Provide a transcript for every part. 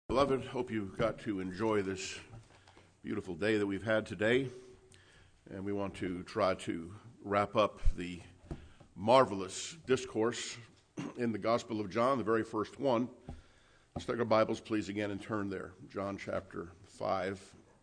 Beloved, hope you got to enjoy this beautiful day that we've had today. And we want to try to wrap up the marvelous discourse in the Gospel of John, the very first one. Let's take our Bibles, please, again, and turn there. John chapter 5.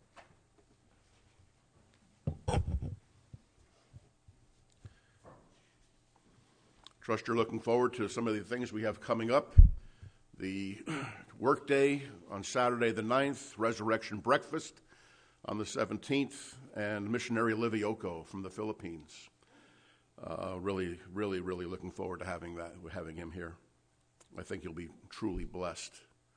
Trust you're looking forward to some of the things we have coming up. The workday on Saturday the 9th, resurrection breakfast on the 17th, and missionary Livioko from the Philippines. Really looking forward to having him here. I think you'll be truly blessed.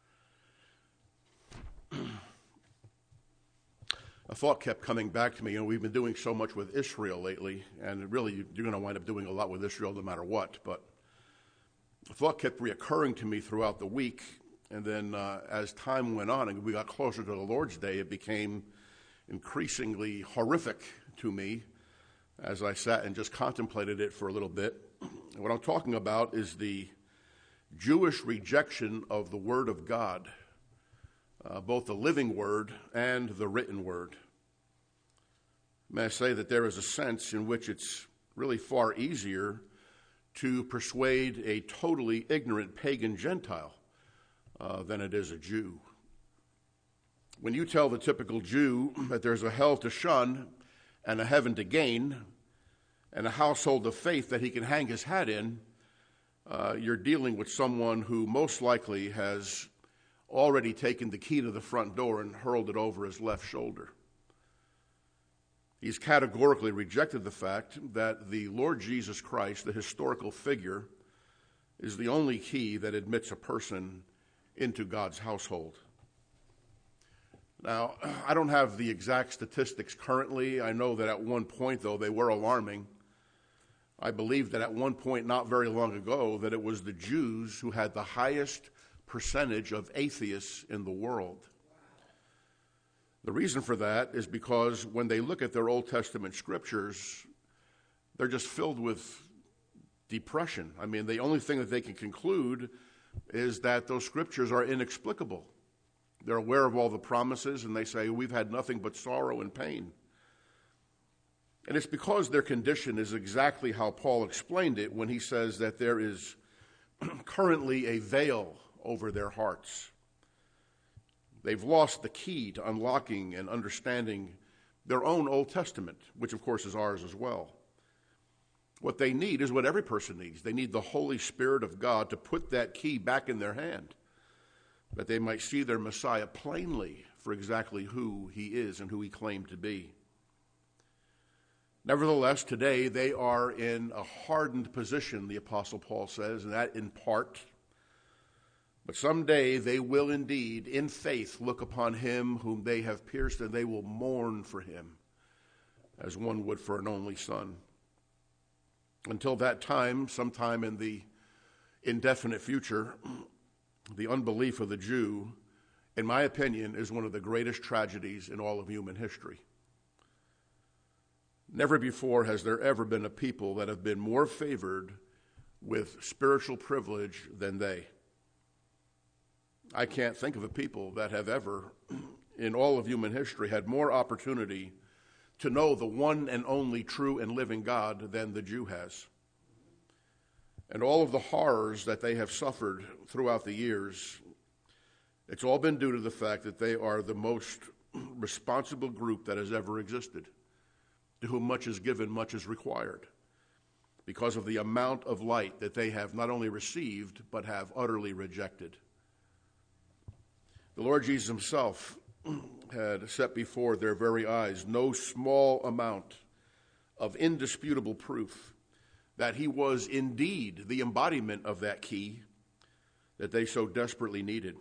A thought kept coming back to me. We've been doing so much with Israel lately, and really you're going to wind up doing a lot with Israel no matter what, but a thought kept reoccurring to me throughout the week, and then as time went on and we got closer to the Lord's Day, it became increasingly horrific to me as I sat and just contemplated it for a little bit. And what I'm talking about is the Jewish rejection of the Word of God, both the living Word and the written Word. May I say that there is a sense in which it's really far easier to persuade a totally ignorant pagan Gentile than it is a Jew. When you tell the typical Jew that there's a hell to shun and a heaven to gain and a household of faith that he can hang his hat in, you're dealing with someone who most likely has already taken the key to the front door and hurled it over his left shoulder. He's categorically rejected the fact that the Lord Jesus Christ, the historical figure, is the only key that admits a person into God's household. Now, I don't have the exact statistics currently. I know that at one point, though, they were alarming. I believe that at one point not very long ago that it was the Jews who had the highest percentage of atheists in the world. The reason for that is because when they look at their Old Testament scriptures, they're just filled with depression. I mean, the only thing that they can conclude is that those scriptures are inexplicable. They're aware of all the promises, and they say, we've had nothing but sorrow and pain. And it's because their condition is exactly how Paul explained it when he says that there is currently a veil over their hearts. They've lost the key to unlocking and understanding their own Old Testament, which of course is ours as well. What they need is what every person needs. They need the Holy Spirit of God to put that key back in their hand, that they might see their Messiah plainly for exactly who he is and who he claimed to be. Nevertheless, today they are in a hardened position, the Apostle Paul says, and that in part. But someday they will indeed, in faith, look upon him whom they have pierced, and they will mourn for him as one would for an only son. Until that time, sometime in the indefinite future, the unbelief of the Jew, in my opinion, is one of the greatest tragedies in all of human history. Never before has there ever been a people that have been more favored with spiritual privilege than they. I can't think of a people that have ever, in all of human history, had more opportunity to know the one and only true and living God than the Jew has. And all of the horrors that they have suffered throughout the years, it's all been due to the fact that they are the most responsible group that has ever existed, to whom much is given, much is required, because of the amount of light that they have not only received, but have utterly rejected. The Lord Jesus himself had set before their very eyes no small amount of indisputable proof that he was indeed the embodiment of that key that they so desperately needed.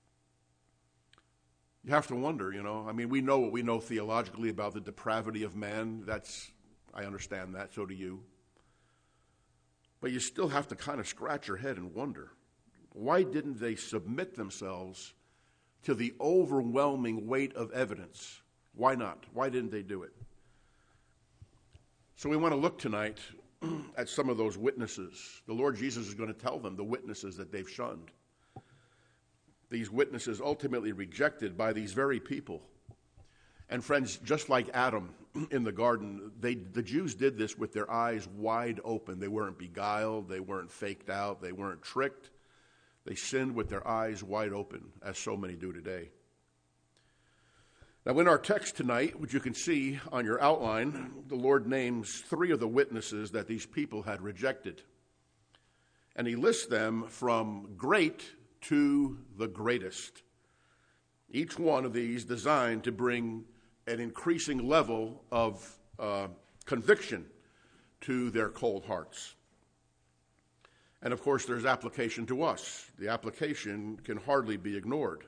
You have to wonder, we know what we know theologically about the depravity of man. I understand that, so do you. But you still have to kind of scratch your head and wonder, why didn't they submit themselves to the overwhelming weight of evidence? Why not? Why didn't they do it? So we want to look tonight at some of those witnesses. The Lord Jesus is going to tell them the witnesses that they've shunned. these witnesses ultimately rejected by these very people. And friends, just like Adam in the garden, the Jews did this with their eyes wide open. They weren't beguiled, they weren't faked out, they weren't tricked. They sinned with their eyes wide open, as so many do today. Now, in our text tonight, which you can see on your outline, the Lord names three of the witnesses that these people had rejected. And he lists them from great to the greatest. Each one of these designed to bring an increasing level of conviction to their cold hearts. And of course, there's application to us. The application can hardly be ignored.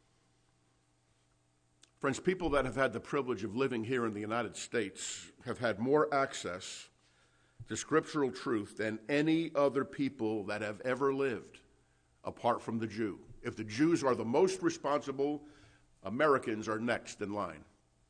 Friends, people that have had the privilege of living here in the United States have had more access to scriptural truth than any other people that have ever lived, apart from the Jew. If the Jews are the most responsible, Americans are next in line.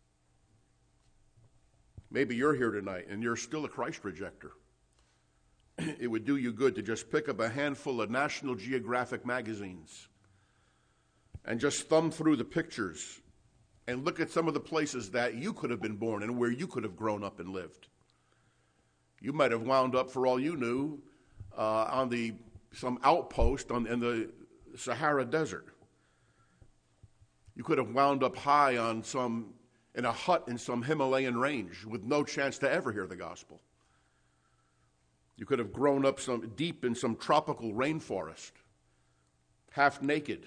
Maybe you're here tonight and you're still a Christ rejecter. It would do you good to just pick up a handful of National Geographic magazines and just thumb through the pictures and look at some of the places that you could have been born and where you could have grown up and lived. You might have wound up, for all you knew, on some outpost in the Sahara Desert. You could have wound up high in a hut in some Himalayan range with no chance to ever hear the gospel. You could have grown up deep in some tropical rainforest, half naked.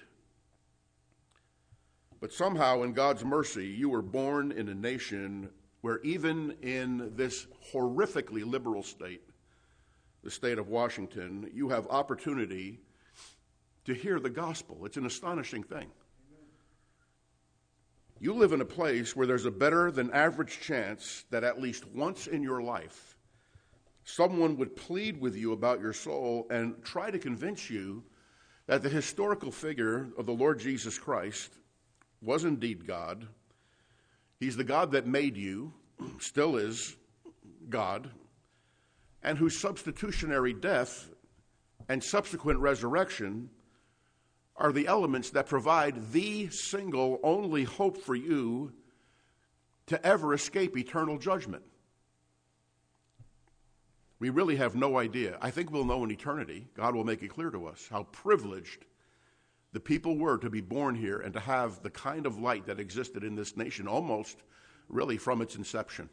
But somehow, in God's mercy, you were born in a nation where even in this horrifically liberal state, the state of Washington, you have opportunity to hear the gospel. It's an astonishing thing. You live in a place where there's a better than average chance that at least once in your life, someone would plead with you about your soul and try to convince you that the historical figure of the Lord Jesus Christ was indeed God. He's the God that made you, still is God, and whose substitutionary death and subsequent resurrection are the elements that provide the single only hope for you to ever escape eternal judgment. We really have no idea. I think we'll know in eternity. God will make it clear to us how privileged the people were to be born here and to have the kind of light that existed in this nation almost really from its inception.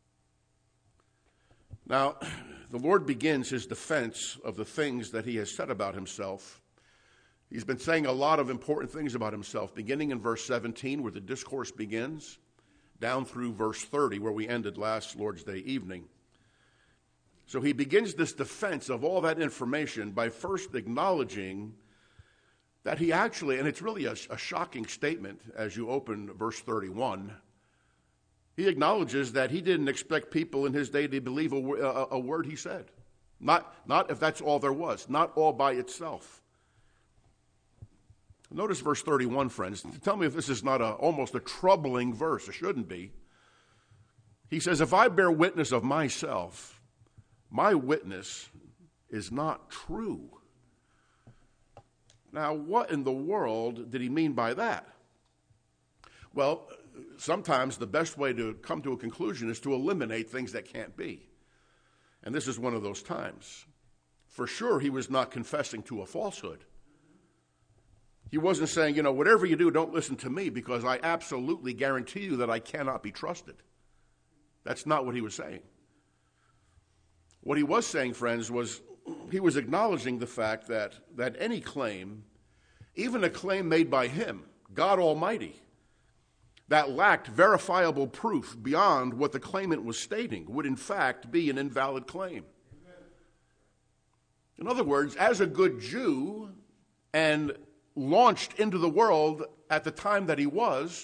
Now, the Lord begins his defense of the things that he has said about himself. He's been saying a lot of important things about himself, beginning in verse 17, where the discourse begins, down through verse 30, where we ended last Lord's Day evening. So he begins this defense of all that information by first acknowledging that he actually, and it's really a shocking statement as you open verse 31, he acknowledges that he didn't expect people in his day to believe a word he said. Not if that's all there was, not all by itself. Notice verse 31, friends. Tell me if this is not almost a troubling verse. It shouldn't be. He says, if I bear witness of myself, my witness is not true. Now, what in the world did he mean by that? Well, sometimes the best way to come to a conclusion is to eliminate things that can't be. And this is one of those times. For sure, he was not confessing to a falsehood. He wasn't saying, whatever you do, don't listen to me because I absolutely guarantee you that I cannot be trusted. That's not what he was saying. What he was saying, friends, was he was acknowledging the fact that any claim, even a claim made by him, God Almighty, that lacked verifiable proof beyond what the claimant was stating would in fact be an invalid claim. In other words, as a good Jew and launched into the world at the time that he was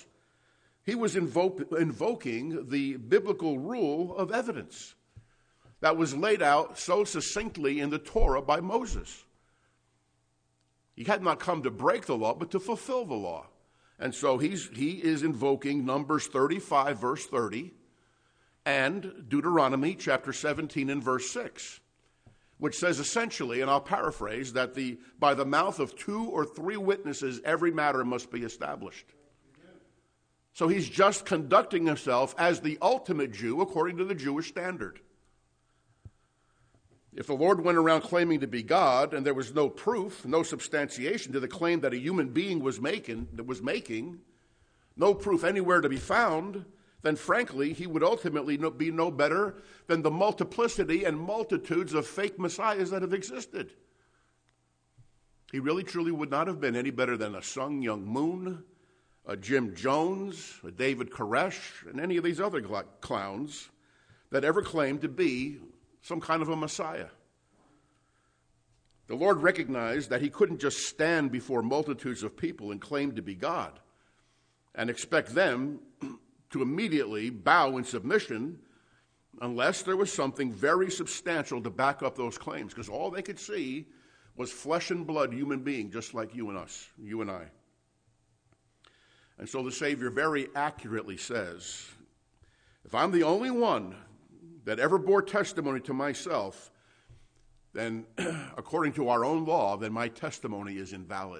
invoking the biblical rule of evidence that was laid out so succinctly in the Torah by Moses. He had not come to break the law, but to fulfill the law. And so he is invoking Numbers 35, verse 30, and Deuteronomy chapter 17 and verse 6, which says essentially, and I'll paraphrase, that by the mouth of 2 or 3 witnesses, every matter must be established. So he's just conducting himself as the ultimate Jew according to the Jewish standard. If the Lord went around claiming to be God and there was no proof, no substantiation to the claim that a human being was making, no proof anywhere to be found, then frankly, he would ultimately be no better than the multiplicity and multitudes of fake messiahs that have existed. He really truly would not have been any better than a Sung Myung Moon, a Jim Jones, a David Koresh, and any of these other clowns that ever claimed to be some kind of a Messiah. The Lord recognized that he couldn't just stand before multitudes of people and claim to be God and expect them to immediately bow in submission unless there was something very substantial to back up those claims, because all they could see was flesh and blood human being just like you and us, you and I. And so the Savior very accurately says, if I'm the only one that ever bore testimony to myself, then according to our own law, then my testimony is invalid.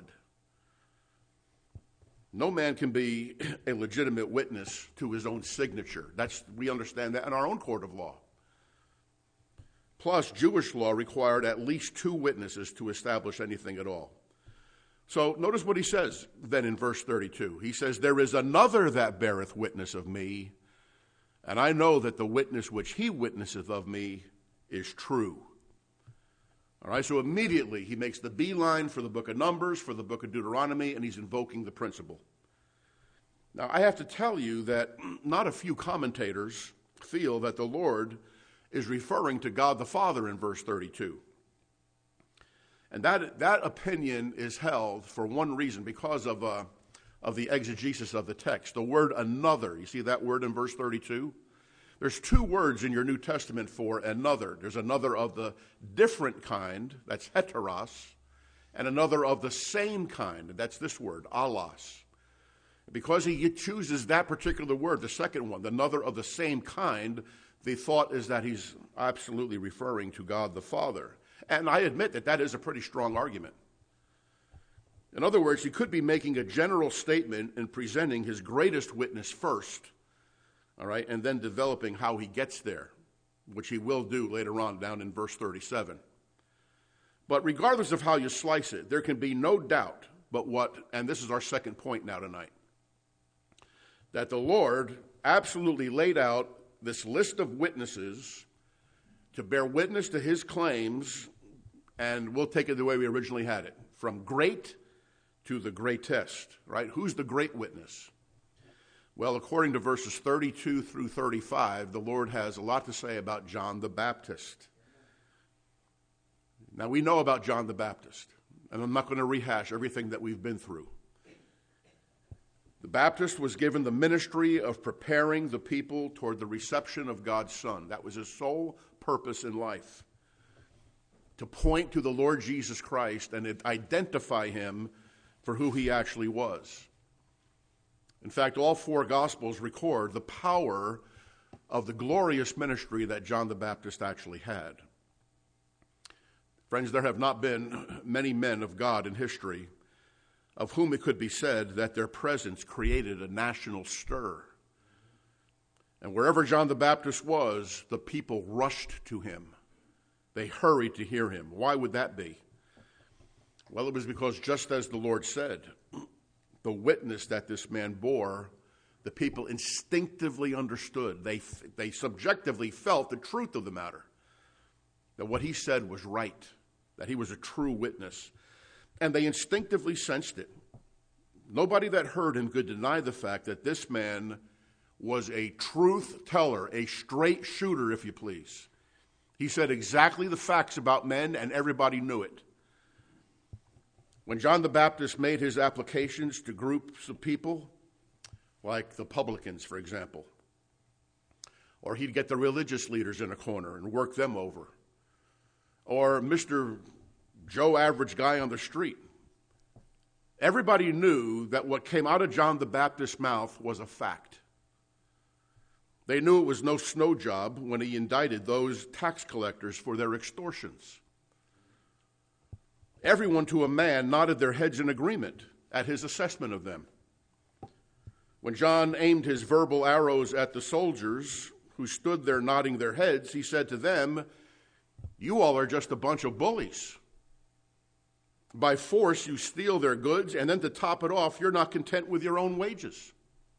No man can be a legitimate witness to his own signature. We understand that in our own court of law. Plus, Jewish law required at least 2 witnesses to establish anything at all. So notice what he says then in verse 32. He says, there is another that beareth witness of me, and I know that the witness which he witnesseth of me is true. All right, so immediately he makes the beeline for the book of Numbers, for the book of Deuteronomy, and he's invoking the principle. Now, I have to tell you that not a few commentators feel that the Lord is referring to God the Father in verse 32. And that opinion is held for one reason, because of the exegesis of the text. The word another, you see that word in verse 32? There's 2 words in your New Testament for another. There's another of the different kind, that's heteros, and another of the same kind, and that's this word, allos. Because he chooses that particular word, the second one, another of the same kind, the thought is that he's absolutely referring to God the Father. And I admit that is a pretty strong argument. In other words, he could be making a general statement and presenting his greatest witness first, all right, and then developing how he gets there, which he will do later on down in verse 37. But regardless of how you slice it, there can be no doubt but and this is our second point now tonight, that the Lord absolutely laid out this list of witnesses to bear witness to his claims, and we'll take it the way we originally had it, from great to the greatest, right? Who's the great witness? Well, according to verses 32 through 35, the Lord has a lot to say about John the Baptist. Now, we know about John the Baptist, and I'm not going to rehash everything that we've been through. The Baptist was given the ministry of preparing the people toward the reception of God's Son. That was his sole purpose in life, to point to the Lord Jesus Christ and identify him for who he actually was. In fact, all 4 Gospels record the power of the glorious ministry that John the Baptist actually had. Friends, there have not been many men of God in history of whom it could be said that their presence created a national stir. And wherever John the Baptist was, the people rushed to him. They hurried to hear him. Why would that be? Well, it was because, just as the Lord said, the witness that this man bore, the people instinctively understood. They subjectively felt the truth of the matter, that what he said was right, that he was a true witness. And they instinctively sensed it. Nobody that heard him could deny the fact that this man was a truth teller, a straight shooter, if you please. He said exactly the facts about men, and everybody knew it. When John the Baptist made his applications to groups of people, like the publicans, for example, or he'd get the religious leaders in a corner and work them over, or Mr. Joe Average guy on the street, everybody knew that what came out of John the Baptist's mouth was a fact. They knew it was no snow job when he indicted those tax collectors for their extortions. Everyone to a man nodded their heads in agreement at his assessment of them. When John aimed his verbal arrows at the soldiers who stood there nodding their heads, he said to them, "You all are just a bunch of bullies. By force you steal their goods, and then to top it off, you're not content with your own wages."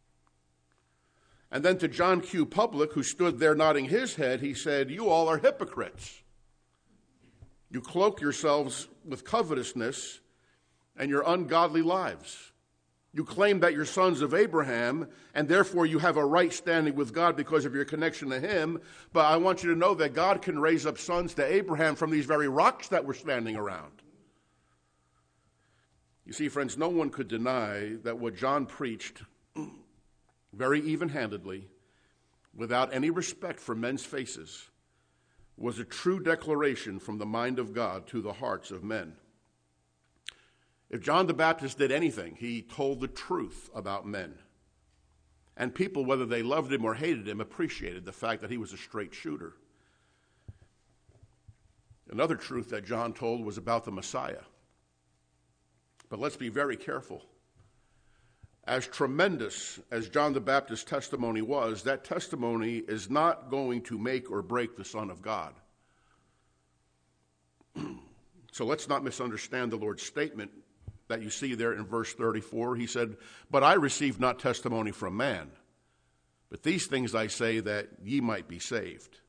And then to John Q. Public, who stood there nodding his head, he said, "You all are hypocrites. You cloak yourselves with covetousness and your ungodly lives. You claim that you're sons of Abraham, and therefore you have a right standing with God because of your connection to him. But I want you to know that God can raise up sons to Abraham from these very rocks that we're standing around." You see, friends, no one could deny that what John preached very even-handedly, without any respect for men's faces, was a true declaration from the mind of God to the hearts of men. If John the Baptist did anything, he told the truth about men. And people, whether they loved him or hated him, appreciated the fact that he was a straight shooter. Another truth that John told was about the Messiah. But let's be very careful. As tremendous as John the Baptist's testimony was, that testimony is not going to make or break the Son of God. So let's not misunderstand the Lord's statement that you see there in verse 34. He said, "But I received not testimony from man, but these things I say that ye might be saved."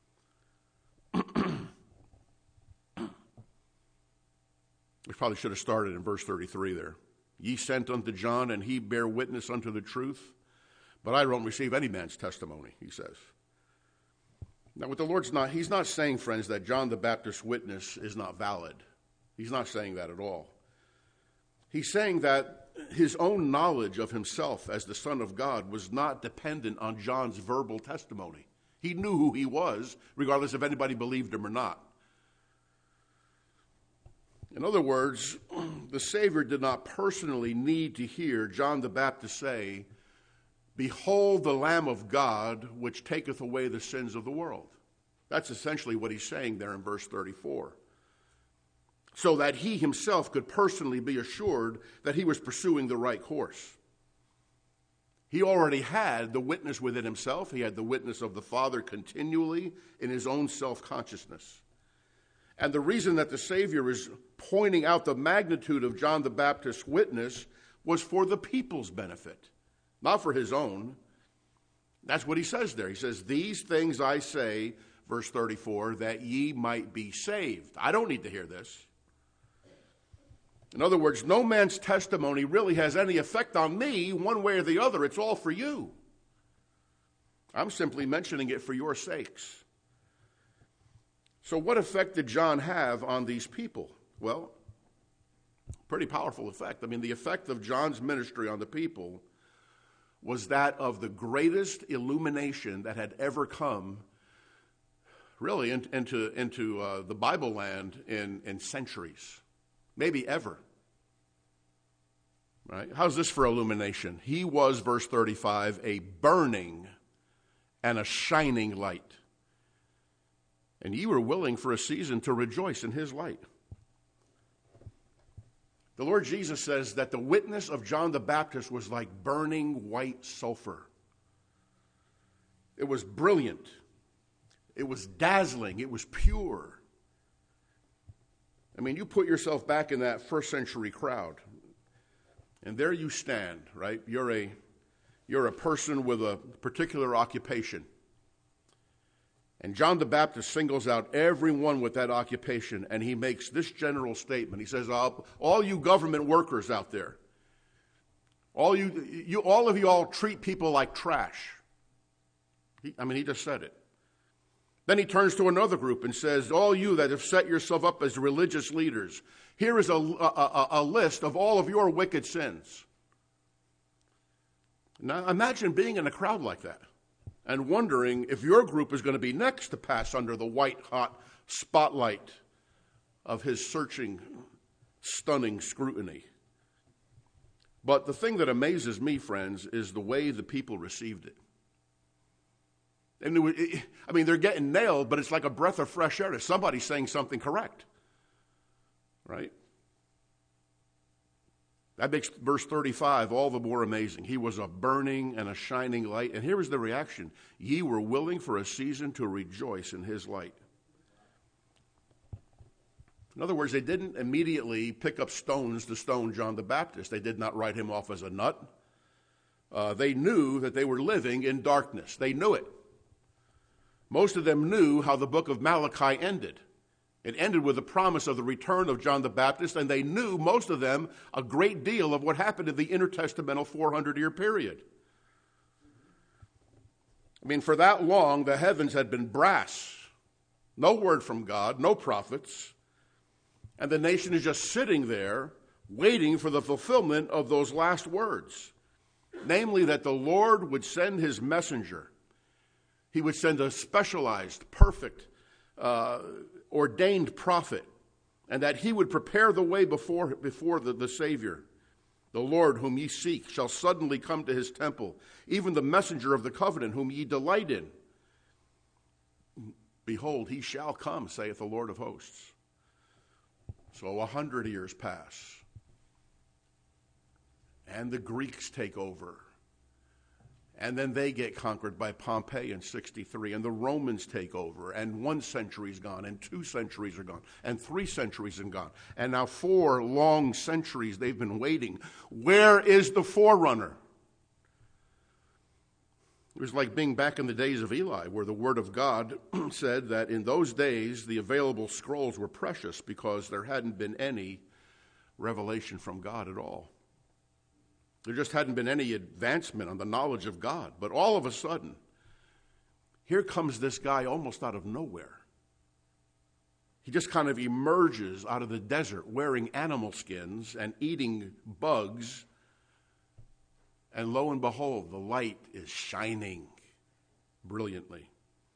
We probably should have started in verse 33 there. "Ye sent unto John, and he bare witness unto the truth, but I don't receive any man's testimony," he says. Now, what the Lord's not, he's not saying, friends, that John the Baptist's witness is not valid. He's not saying that at all. He's saying that his own knowledge of himself as the Son of God was not dependent on John's verbal testimony. He knew who he was, regardless if anybody believed him or not. In other words, the Savior did not personally need to hear John the Baptist say, "Behold the Lamb of God, which taketh away the sins of the world." That's essentially what he's saying there in verse 34. So that he himself could personally be assured that he was pursuing the right course. He already had the witness within himself. He had the witness of the Father continually in his own self-consciousness. And the reason that the Savior is pointing out the magnitude of John the Baptist's witness was for the people's benefit, not for his own. That's what he says there. He says, "These things I say," verse 34, "that ye might be saved." I don't need to hear this. In other words, no man's testimony really has any effect on me one way or the other. It's all for you. I'm simply mentioning it for your sakes. So what effect did John have on these people? Well, pretty powerful effect. I mean, the effect of John's ministry on the people was that of the greatest illumination that had ever come, really, into the Bible land in centuries, maybe ever. Right? How's this for illumination? He was, verse 35, a burning and a shining light. And ye were willing for a season to rejoice in his light. The Lord Jesus says that the witness of John the Baptist was like burning white sulfur. It was brilliant. It was dazzling. It was pure. I mean, you put yourself back in that first century crowd, and there you stand, right? You're a person with a particular occupation. And John the Baptist singles out everyone with that occupation, and he makes this general statement. He says, all you government workers out there, all of you all treat people like trash. He just said it. Then he turns to another group and says, all you that have set yourself up as religious leaders, here is a list of all of your wicked sins. Now imagine being in a crowd like that and wondering if your group is going to be next to pass under the white-hot spotlight of his searching, stunning scrutiny. But the thing that amazes me, friends, is the way the people received it. And they're getting nailed, but it's like a breath of fresh air. Somebody's saying something correct, right? That makes verse 35 all the more amazing. He was a burning and a shining light. And here is the reaction. Ye were willing for a season to rejoice in his light. In other words, they didn't immediately pick up stones to stone John the Baptist. They did not write him off as a nut. They knew that they were living in darkness. They knew it. Most of them knew how the book of Malachi ended. It ended with the promise of the return of John the Baptist, and they knew, most of them, a great deal of what happened in the intertestamental 400-year period. I mean, for that long, the heavens had been brass. No word from God, no prophets. And the nation is just sitting there waiting for the fulfillment of those last words. Namely, that the Lord would send his messenger. He would send a specialized, perfect, ordained prophet, and that he would prepare the way before the Savior. The Lord whom ye seek shall suddenly come to his temple, even the messenger of the covenant whom ye delight in. Behold, he shall come, saith the Lord of hosts. So 100 years pass, and the Greeks take over. And then they get conquered by Pompey in 63, and the Romans take over, and 1 century's gone, and 2 centuries are gone, and 3 centuries are gone. And now 4 long centuries they've been waiting. Where is the forerunner? It was like being back in the days of Eli, where the Word of God said that in those days the available scrolls were precious because there hadn't been any revelation from God at all. There just hadn't been any advancement on the knowledge of God. But all of a sudden, here comes this guy almost out of nowhere. He just kind of emerges out of the desert wearing animal skins and eating bugs. And lo and behold, the light is shining brilliantly.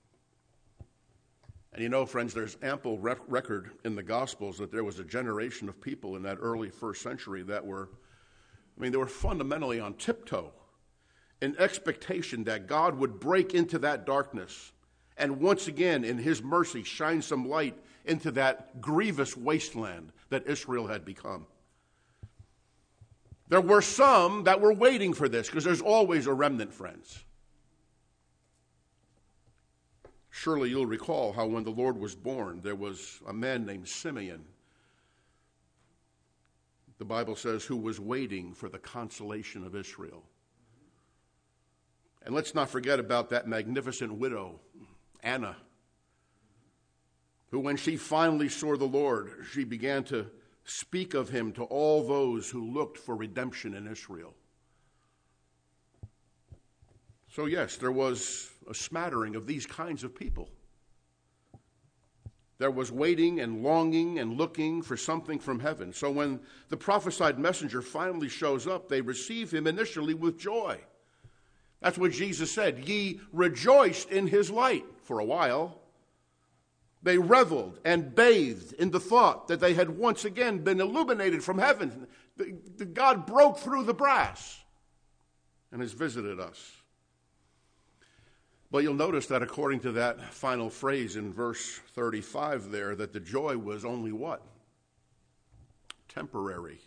And you know, friends, there's ample record in the Gospels that there was a generation of people in that early first century that were, they were fundamentally on tiptoe in expectation that God would break into that darkness and once again, in his mercy, shine some light into that grievous wasteland that Israel had become. There were some that were waiting for this, because there's always a remnant, friends. Surely you'll recall how when the Lord was born, there was a man named Simeon, the Bible says, who was waiting for the consolation of Israel. And let's not forget about that magnificent widow, Anna, who when she finally saw the Lord, she began to speak of him to all those who looked for redemption in Israel. So yes, there was a smattering of these kinds of people. There was waiting and longing and looking for something from heaven. So when the prophesied messenger finally shows up, they receive him initially with joy. That's what Jesus said. Ye rejoiced in his light for a while. They reveled and bathed in the thought that they had once again been illuminated from heaven. God broke through the brass and has visited us. But you'll notice that according to that final phrase in verse 35 there, that the joy was only what? Temporary.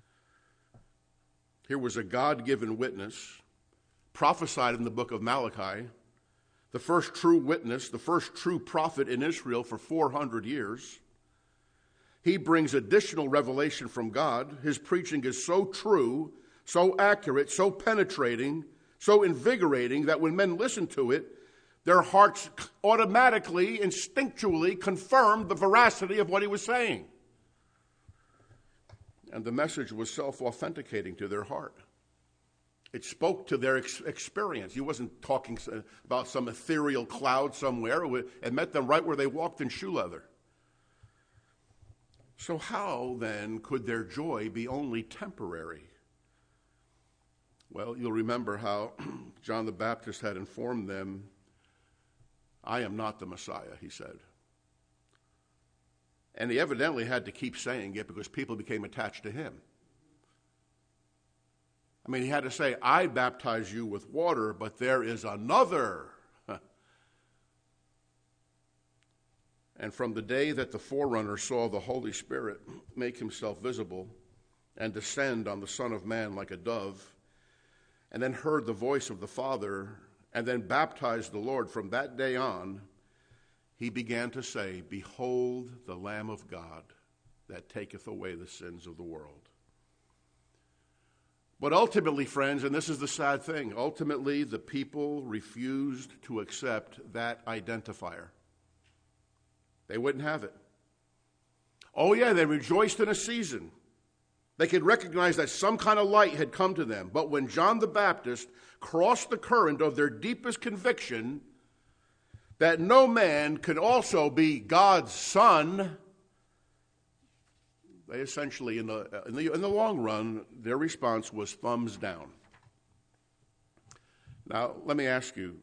Here was a God-given witness, prophesied in the book of Malachi, the first true witness, the first true prophet in Israel for 400 years. He brings additional revelation from God. His preaching is so true, so accurate, so penetrating, so invigorating that when men listen to it, their hearts automatically, instinctually confirmed the veracity of what he was saying. And the message was self-authenticating to their heart. It spoke to their experience. He wasn't talking about some ethereal cloud somewhere. It met them right where they walked in shoe leather. So how, then, could their joy be only temporary? Well, you'll remember how John the Baptist had informed them, I am not the Messiah, he said. And he evidently had to keep saying it because people became attached to him. He had to say, I baptize you with water, but there is another. And from the day that the forerunner saw the Holy Spirit make himself visible, and descend on the Son of Man like a dove, and then heard the voice of the Father, and then baptized the Lord, from that day on, he began to say, "Behold the Lamb of God that taketh away the sins of the world." But ultimately, friends, and this is the sad thing, ultimately the people refused to accept that identifier. They wouldn't have it. Oh yeah, they rejoiced in a season. They could recognize that some kind of light had come to them. But when John the Baptist crossed the current of their deepest conviction that no man could also be God's son, they essentially, in the long run, their response was thumbs down. Now, let me ask you,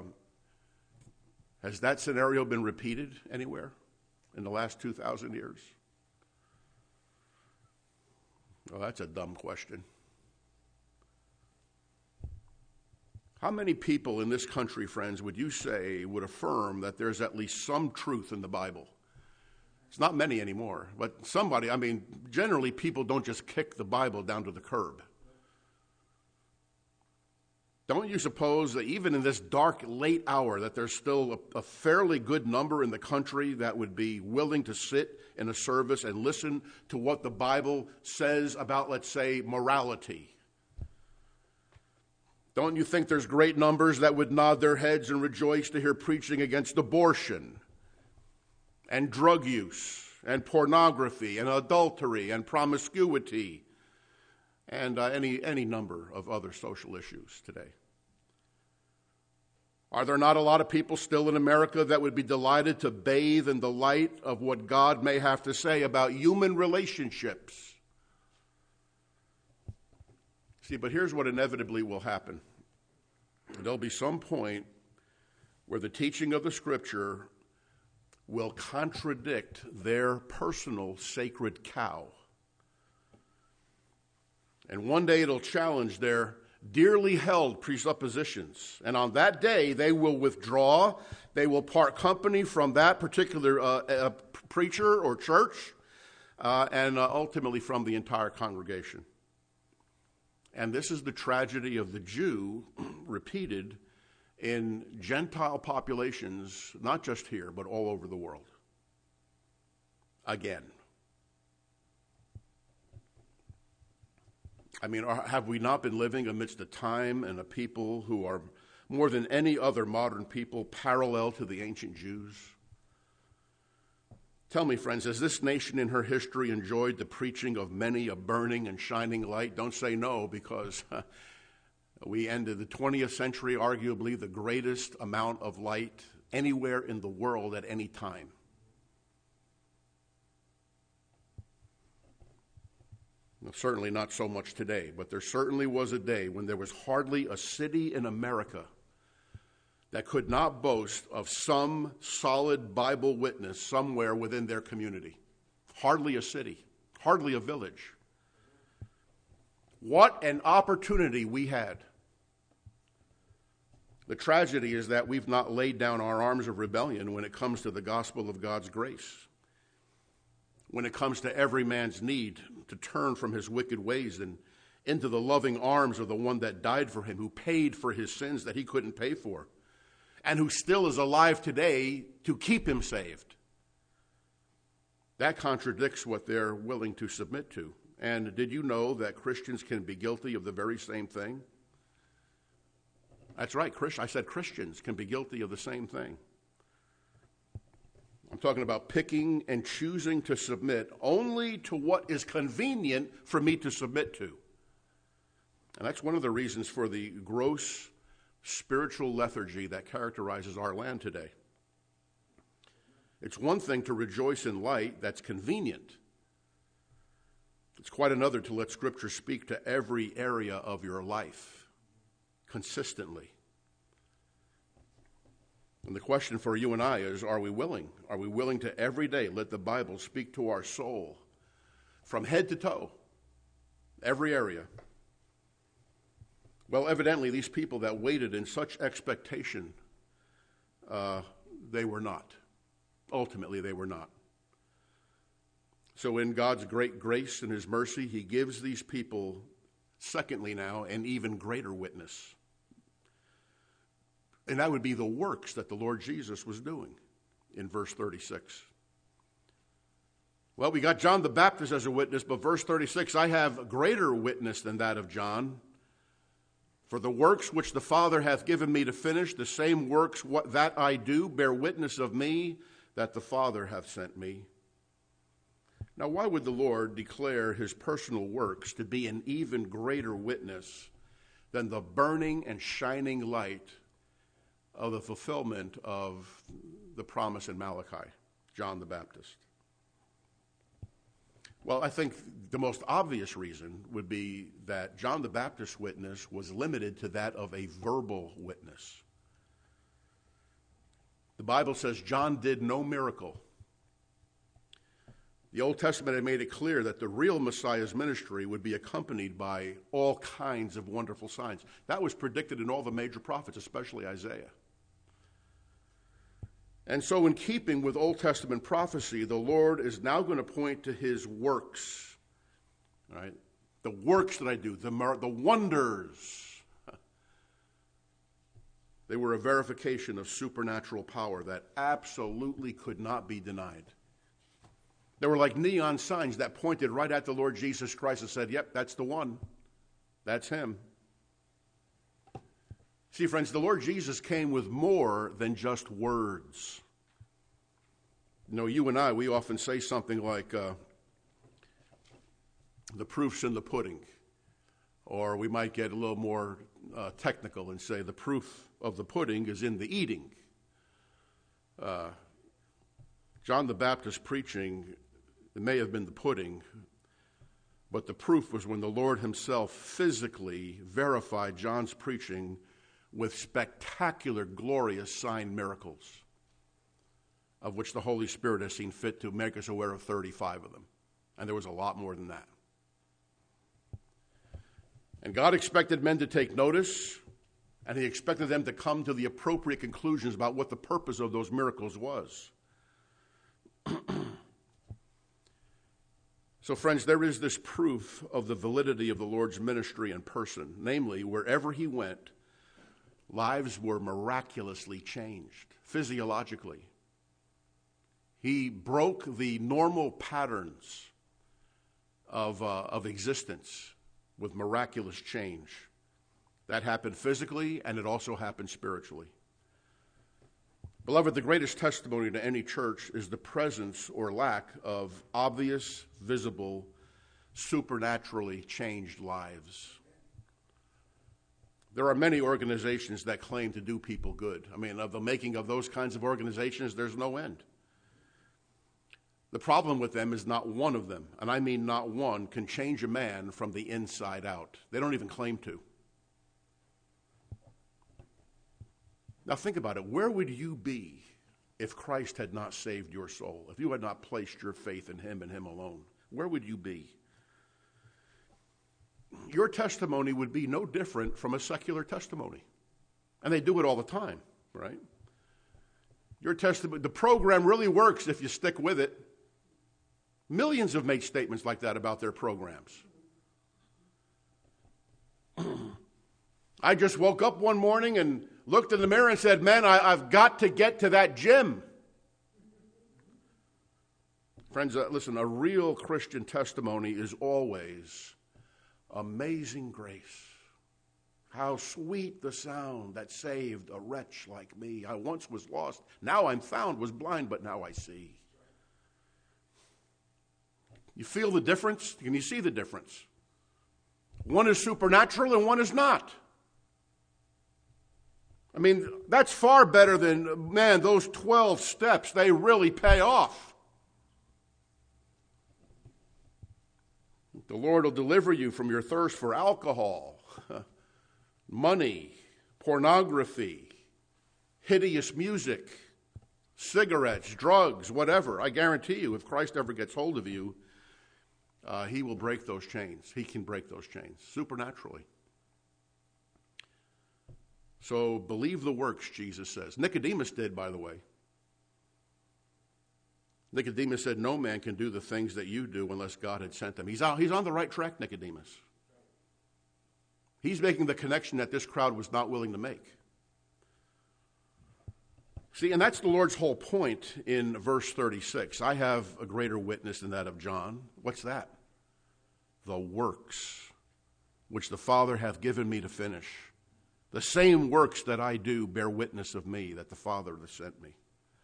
has that scenario been repeated anywhere in the last 2,000 years? Well, that's a dumb question. How many people in this country, friends, would you say would affirm that there's at least some truth in the Bible? It's not many anymore, but somebody, generally people don't just kick the Bible down to the curb. Don't you suppose that even in this dark, late hour, that there's still a fairly good number in the country that would be willing to sit in a service and listen to what the Bible says about, let's say, morality? Don't you think there's great numbers that would nod their heads and rejoice to hear preaching against abortion and drug use and pornography and adultery and promiscuity and any number of other social issues today? Are there not a lot of people still in America that would be delighted to bathe in the light of what God may have to say about human relationships? See, but here's what inevitably will happen. There'll be some point where the teaching of the Scripture will contradict their personal sacred cow. And one day it'll challenge their dearly held presuppositions. And on that day, they will withdraw. They will part company from that particular preacher or church, and ultimately from the entire congregation. And this is the tragedy of the Jew repeated in Gentile populations, not just here, but all over the world. Again. Have we not been living amidst a time and a people who are more than any other modern people parallel to the ancient Jews? Tell me, friends, has this nation in her history enjoyed the preaching of many a burning and shining light? Don't say no, because we ended the 20th century arguably the greatest amount of light anywhere in the world at any time. Well, certainly not so much today, but there certainly was a day when there was hardly a city in America that could not boast of some solid Bible witness somewhere within their community. Hardly a city, hardly a village. What an opportunity we had. The tragedy is that we've not laid down our arms of rebellion when it comes to the gospel of God's grace. When it comes to every man's need to turn from his wicked ways and into the loving arms of the one that died for him, who paid for his sins that he couldn't pay for, and who still is alive today to keep him saved. That contradicts what they're willing to submit to. And did you know that Christians can be guilty of the very same thing? That's right, I said Christians can be guilty of the same thing. I'm talking about picking and choosing to submit only to what is convenient for me to submit to. And that's one of the reasons for the gross spiritual lethargy that characterizes our land today. It's one thing to rejoice in light that's convenient. It's quite another to let Scripture speak to every area of your life consistently. And the question for you and I is, are we willing? Are we willing to every day let the Bible speak to our soul from head to toe, every area? Well, evidently, these people that waited in such expectation, they were not. Ultimately, they were not. So in God's great grace and his mercy, he gives these people, secondly now, an even greater witness. And that would be the works that the Lord Jesus was doing in verse 36. Well, we got John the Baptist as a witness, but verse 36, I have greater witness than that of John. For the works which the Father hath given me to finish, the same works that I do bear witness of me, that the Father hath sent me. Now, why would the Lord declare his personal works to be an even greater witness than the burning and shining light of the fulfillment of the promise in Malachi, John the Baptist? Well, I think the most obvious reason would be that John the Baptist's witness was limited to that of a verbal witness. The Bible says John did no miracle. The Old Testament had made it clear that the real Messiah's ministry would be accompanied by all kinds of wonderful signs. That was predicted in all the major prophets, especially Isaiah. And so in keeping with Old Testament prophecy, the Lord is now going to point to his works, right? The works that I do, the wonders. They were a verification of supernatural power that absolutely could not be denied. They were like neon signs that pointed right at the Lord Jesus Christ and said, yep, that's the one. That's him. See, friends, the Lord Jesus came with more than just words. You know, you and I, we often say something like, the proof's in the pudding. Or we might get a little more technical and say the proof of the pudding is in the eating. John the Baptist preaching, it may have been the pudding, but the proof was when the Lord himself physically verified John's preaching with spectacular, glorious sign miracles, of which the Holy Spirit has seen fit to make us aware of 35 of them. And there was a lot more than that. And God expected men to take notice, and he expected them to come to the appropriate conclusions about what the purpose of those miracles was. So, friends, there is this proof of the validity of the Lord's ministry in person. Namely, wherever he went, lives were miraculously changed, physiologically. He broke the normal patterns of existence with miraculous change. That happened physically, and it also happened spiritually. Beloved, the greatest testimony to any church is the presence or lack of obvious, visible, supernaturally changed lives. There are many organizations that claim to do people good. I mean, of the making of those kinds of organizations, there's no end. The problem with them is not one of them, and I mean not one, can change a man from the inside out. They don't even claim to. Now think about it. Where would you be if Christ had not saved your soul? If you had not placed your faith in him and him alone? Where would you be? Your testimony would be no different from a secular testimony. And they do it all the time, right? Your testimony, the program really works if you stick with it. Millions have made statements like that about their programs. I just woke up one morning and looked in the mirror and said, man, I've got to get to that gym. Friends, listen, a real Christian testimony is always amazing grace. How sweet the sound that saved a wretch like me. I once was lost, now I'm found, was blind, but now I see. You feel the difference? Can you see the difference? One is supernatural and one is not. I mean, that's far better than, man, those 12 steps, they really pay off. The Lord will deliver you from your thirst for alcohol, money, pornography, hideous music, cigarettes, drugs, whatever. I guarantee you, if Christ ever gets hold of you, he will break those chains. He can break those chains supernaturally. So believe the works, Jesus says. Nicodemus did, by the way. Nicodemus said, no man can do the things that you do unless God had sent him. He's on the right track, Nicodemus. He's making the connection that this crowd was not willing to make. See, and that's the Lord's whole point in verse 36. I have a greater witness than that of John. What's that? The works which the Father hath given me to finish. The same works that I do bear witness of me, that the Father hath sent me.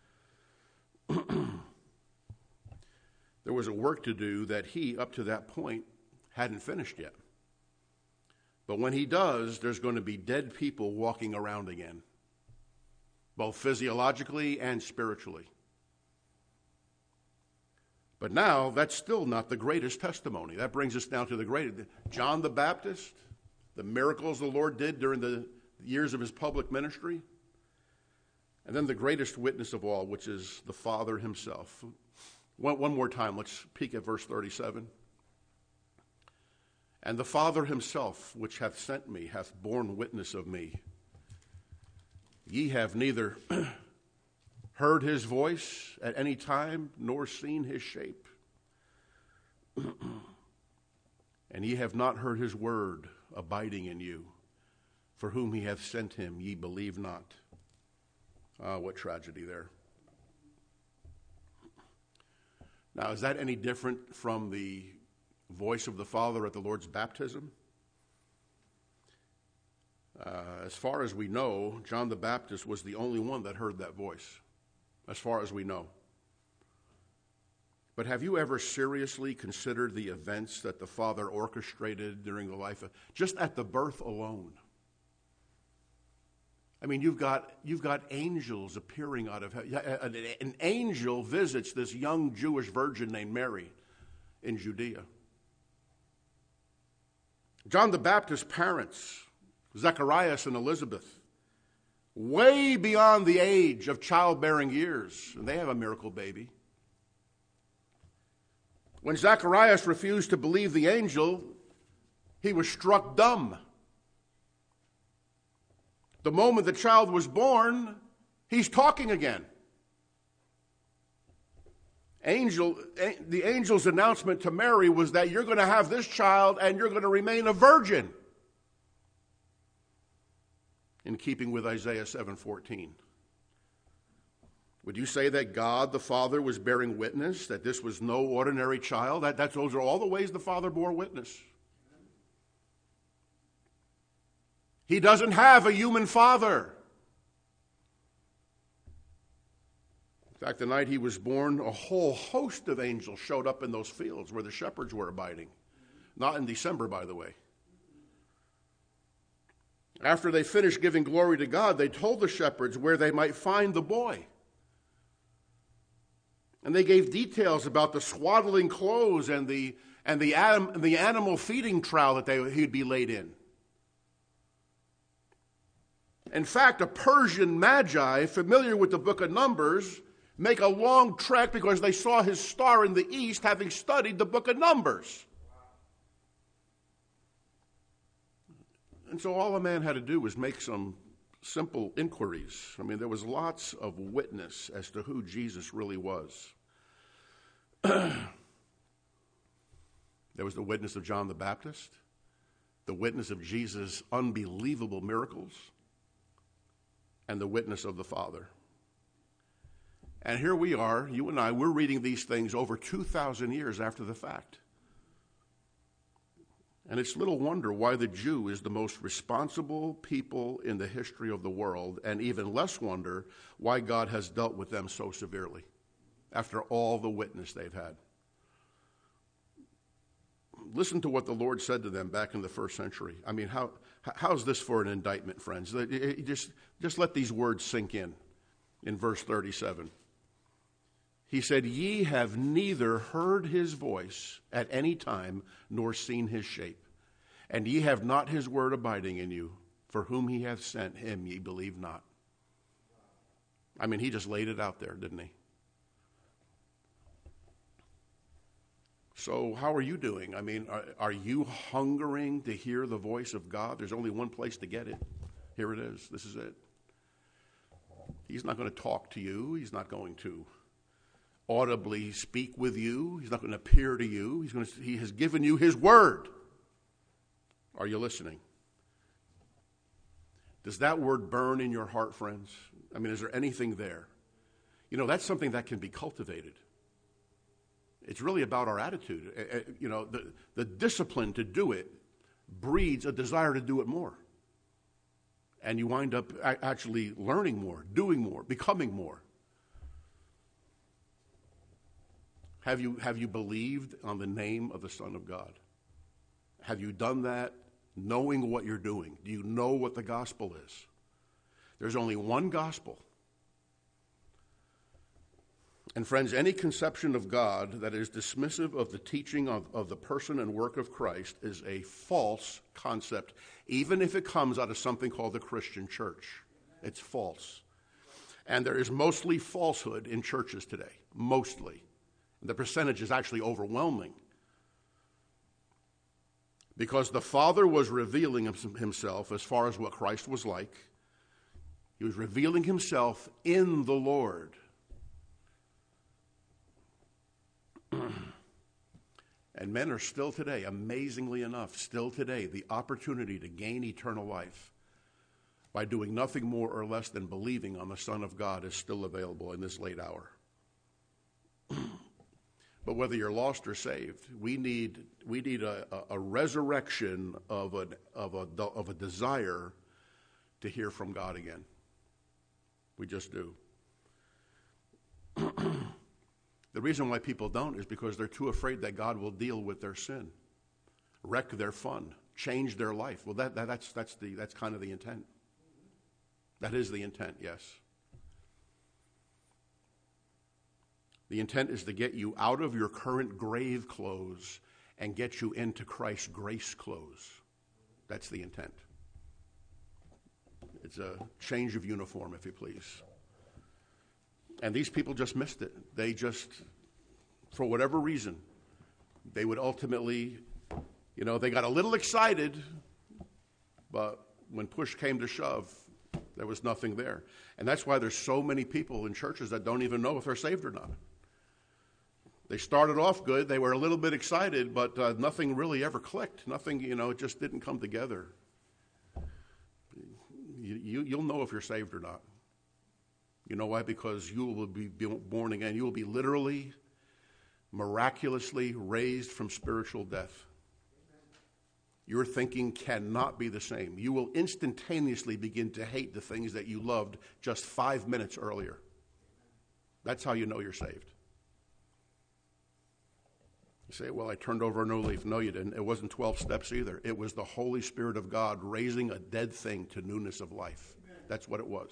There was a work to do that he, up to that point, hadn't finished yet. But when he does, there's going to be dead people walking around again, both physiologically and spiritually. But now, that's still not the greatest testimony. That brings us now to the greatest. John the Baptist, the miracles the Lord did during the years of his public ministry, and then the greatest witness of all, which is the Father himself. One more time, let's peek at verse 37. And the Father himself, which hath sent me, hath borne witness of me. Ye have neither heard his voice at any time, nor seen his shape. And ye have not heard his word abiding in you. For whom he hath sent him, ye believe not. What tragedy there. Now, is that any different from the voice of the Father at the Lord's baptism? As far as we know, John the Baptist was the only one that heard that voice, as far as we know. But have you ever seriously considered the events that the Father orchestrated during the life of, just at the birth alone? I mean, you've got angels appearing out of heaven. An angel visits this young Jewish virgin named Mary in Judea. John the Baptist's parents, Zacharias and Elizabeth, way beyond the age of childbearing years, and they have a miracle baby. When Zacharias refused to believe the angel, he was struck dumb. The moment the child was born, he's talking again. The angel's announcement to Mary was that you're going to have this child and you're going to remain a virgin, in keeping with Isaiah 7:14. Would you say that God the Father was bearing witness that this was no ordinary child? Those are all the ways the Father bore witness. He doesn't have a human father. In fact, the night he was born, a whole host of angels showed up in those fields where the shepherds were abiding. Not in December, by the way. After they finished giving glory to God, they told the shepherds where they might find the boy. And they gave details about the swaddling clothes and the animal feeding trough that he'd be laid in. In fact, a Persian magi, familiar with the book of Numbers, make a long trek because they saw his star in the east, having studied the book of Numbers. And so all a man had to do was make some simple inquiries. I mean, there was lots of witness as to who Jesus really was. There was the witness of John the Baptist, the witness of Jesus' unbelievable miracles, and the witness of the Father. And here we are, you and I, we're reading these things over 2,000 years after the fact. And it's little wonder why the Jew is the most responsible people in the history of the world, and even less wonder why God has dealt with them so severely after all the witness they've had. Listen to what the Lord said to them back in the first century. I mean, how's this for an indictment, friends? Just let these words sink in verse 37. He said, "Ye have neither heard his voice at any time, nor seen his shape. And ye have not his word abiding in you. For whom he hath sent, him ye believe not." I mean, he just laid it out there, didn't he? So how are you doing? I mean, are you hungering to hear the voice of God? There's only one place to get it. Here it is. This is it. He's not going to talk to you. He's not going to audibly speak with you. He's not going to appear to you. He has given you his word. Are you listening? Does that word burn in your heart, friends? I mean, is there anything there? You know, that's something that can be cultivated. It's really about our attitude. You know, the discipline to do it breeds a desire to do it more. And you wind up actually learning more, doing more, becoming more. Have you believed on the name of the Son of God? Have you done that knowing what you're doing? Do you know what the gospel is? There's only one gospel. And friends, any conception of God that is dismissive of the teaching of the person and work of Christ is a false concept, even if it comes out of something called the Christian church. It's false. And there is mostly falsehood in churches today, mostly. The percentage is actually overwhelming. Because the Father was revealing himself as far as what Christ was like. He was revealing himself in the Lord. And men are still today, amazingly enough, still today, the opportunity to gain eternal life by doing nothing more or less than believing on the Son of God is still available in this late hour. But whether you're lost or saved, we need a resurrection of a desire to hear from God again. We just do. The reason why people don't is because they're too afraid that God will deal with their sin, wreck their fun, change their life. Well, that's kind of the intent. That is the intent, yes. The intent is to get you out of your current grave clothes and get you into Christ's grace clothes. That's the intent. It's a change of uniform, if you please. And these people just missed it. They just, for whatever reason, they would ultimately, they got a little excited, but when push came to shove, there was nothing there. And that's why there's so many people in churches that don't even know if they're saved or not. They started off good. They were a little bit excited, but nothing really ever clicked. Nothing, it just didn't come together. You'll know if you're saved or not. You know why? Because you will be born again. You will be literally, miraculously raised from spiritual death. Your thinking cannot be the same. You will instantaneously begin to hate the things that you loved just 5 minutes earlier. That's how you know you're saved. You say, well, I turned over a new leaf. No, you didn't. It wasn't 12 steps either. It was the Holy Spirit of God raising a dead thing to newness of life. That's what it was.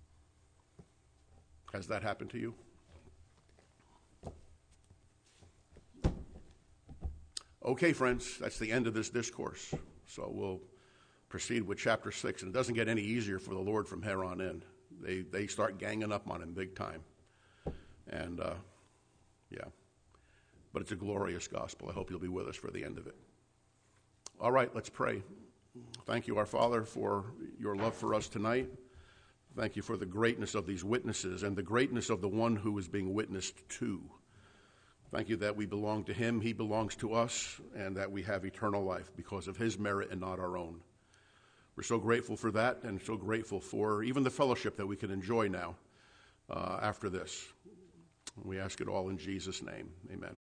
Has that happened to you? Okay, friends, that's the end of this discourse. So we'll proceed with chapter 6. And it doesn't get any easier for the Lord from here on in. They start ganging up on him big time. And, yeah. But it's a glorious gospel. I hope you'll be with us for the end of it. All right, let's pray. Thank you, our Father, for your love for us tonight. Thank you for the greatness of these witnesses and the greatness of the one who is being witnessed to. Thank you that we belong to him, he belongs to us, and that we have eternal life because of his merit and not our own. We're so grateful for that and so grateful for even the fellowship that we can enjoy now after this. We ask it all in Jesus' name. Amen.